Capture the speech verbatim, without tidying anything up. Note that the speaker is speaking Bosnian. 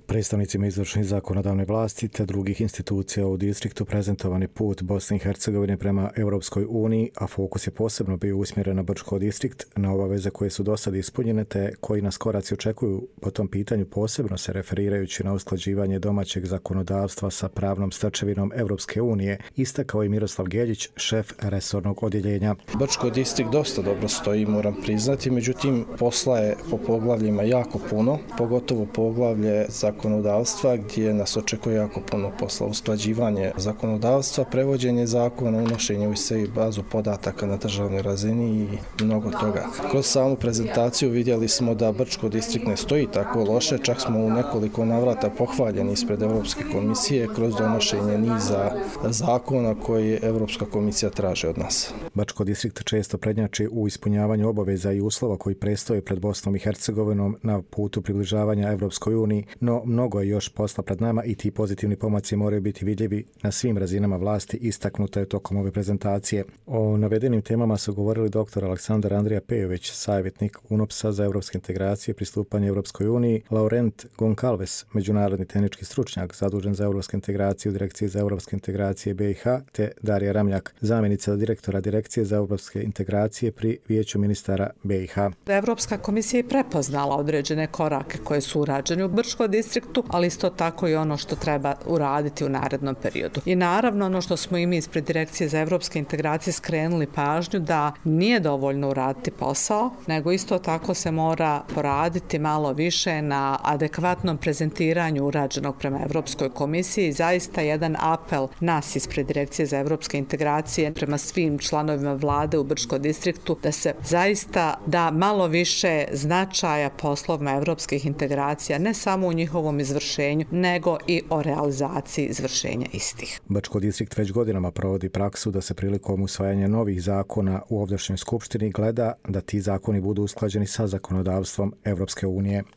Predstavnicima izvršne i zakonodavne vlasti te drugih institucija u distriktu prezentovan je put Bosne i Hercegovine prema Europskoj uniji, a fokus je posebno bio usmjeren na Brčko distrikt, na obaveze koje su do sada ispunjene te koji nas koraci očekuju po tom pitanju, posebno se referirajući na usklađivanje domaćeg zakonodavstva sa pravnom stečevinom Europske unije, istakao je Miroslav Geljić, šef resornog odjeljenja. Brčko distrikt dosta dobro stoji, moram priznati, međutim posla je po poglavljima jako puno, pogotovo poglavlje zakonodavstva gdje nas očekuje jako puno posla, usklađivanje zakonodavstva, prevođenje zakona, unošenje u sebi bazu podataka na državnoj razini i mnogo toga. Kroz samu prezentaciju vidjeli smo da Brčko distrikt ne stoji tako loše, čak smo u nekoliko navrata pohvaljeni ispred Europske komisije kroz donošenje niza zakona koje Europska komisija traži od nas. Brčko distrikt često prednjači u ispunjavanju obaveza i uslova koji predstoje pred Bosnom i Hercegovinom na putu približavanja Europskoj uniji, no mnogo je još posla pred nama i ti pozitivni pomaci moraju biti vidljivi na svim razinama vlasti, istaknuto je tokom ove prezentacije. O navedenim temama su govorili dr. Aleksandar Andrija Pejović, savjetnik U N O P S-a za europske integracije i pristupanje Europskoj uniji, Laurent Goncalves, međunarodni tehnički stručnjak zadužen za europske integracije u Direkciji za europske integracije B i H, te Darija Ramljak, zamjenica direktora Direkcije za europske integracije pri Vijeću ministara B i H. Europska komisija je prepoznala određene korake koje su urađene u Brčkom distriktu, ali isto tako i ono što treba uraditi u narednom periodu. I naravno ono što smo i mi ispred Direkcije za evropske integracije skrenuli pažnju da nije dovoljno uraditi posao, nego isto tako se mora poraditi malo više na adekvatnom prezentiranju urađenog prema Europskoj komisiji. Zaista jedan apel nas ispred Direkcije za evropske integracije prema svim članovima vlade u Brčkom distriktu da se zaista da malo više značaja poslovima evropskih integracija, ne samo u njihovom izvršenju, nego i o realizaciji izvršenja istih. Brčko distrikt već godinama provodi praksu da se prilikom usvajanja novih zakona u ovdašnjoj skupštini gleda da ti zakoni budu usklađeni sa zakonodavstvom Europske unije.